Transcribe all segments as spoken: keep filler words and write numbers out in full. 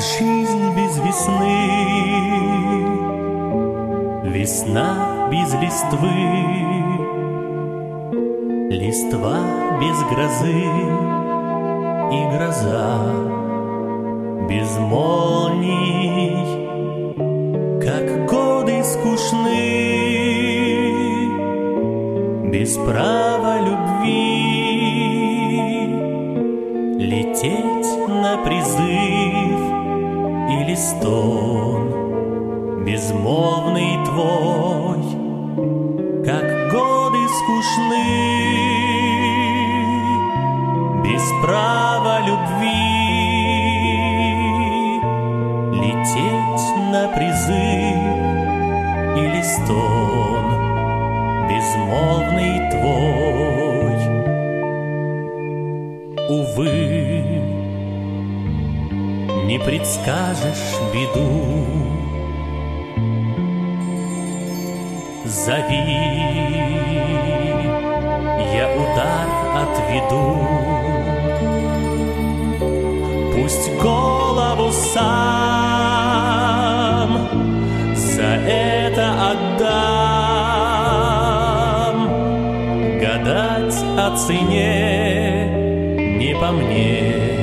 жизнь без весны, весна без листвы, листва без грозы и гроза без молний. Как годы скучны, без права любви, лететь на призыв или стон безмолвный твой. Как годы скучны, без права любви, лететь на призыв или стон безмолвный твой. Увы, не предскажешь беду, зови, я удар отведу. Пусть голову сам за это отдам. Гадать о цене не по мне,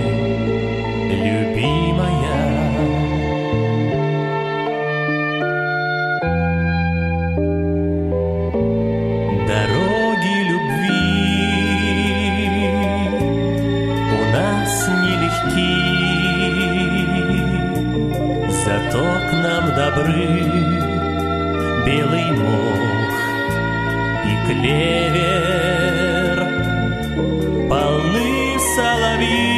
любимая. Дороги любви у нас нелегки, зато к нам добры белый мох и клевер, полны соловьи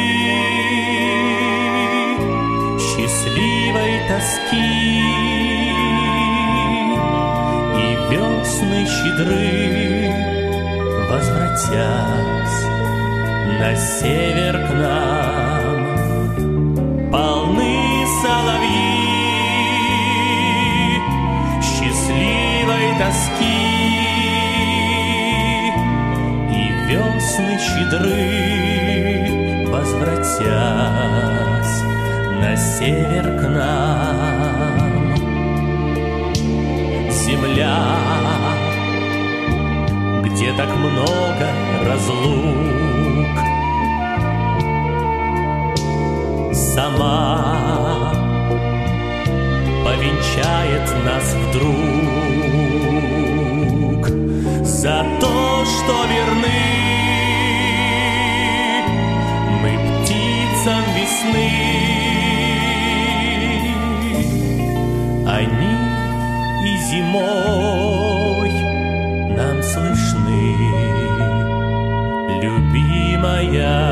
счастливой тоски, и весны щедры, возвратясь на север к нам, полны соловьи счастливой тоски, и весны щедры, возвратясь на север к нам. Земля, где так много разлук, сама повенчает нас вдруг за то, что верны мы птицам весны. Они и зимой нам слышны, любимая.